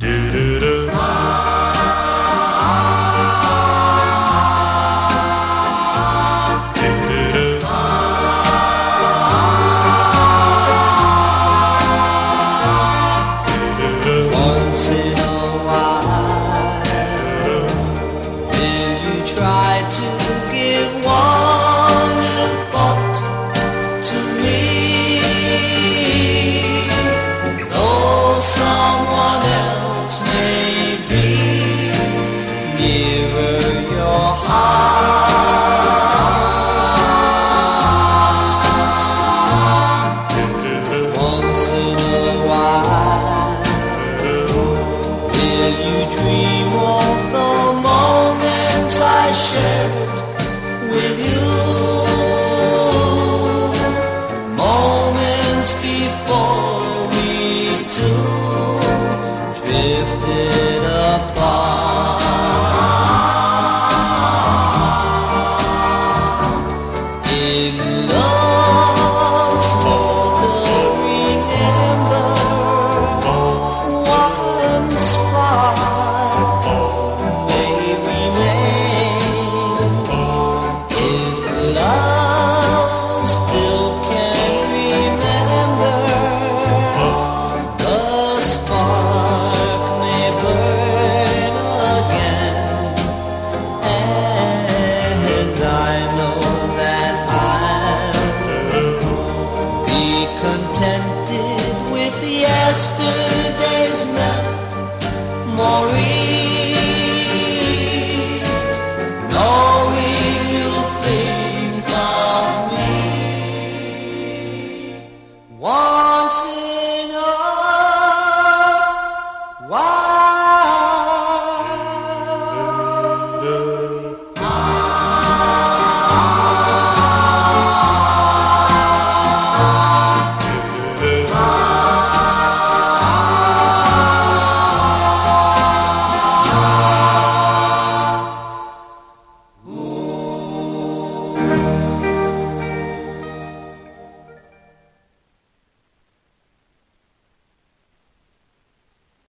Once in a while, will you try to give one little thought to me? Though someone else may be nearer your heart. Once in a while, will you dream of the moments I shared with you? Moments before we two drifted apart. In love's smoldering ember, one spark may remain. If love still can remember, the spark may burn again. And I know that I'll be contented with yesterday's memories.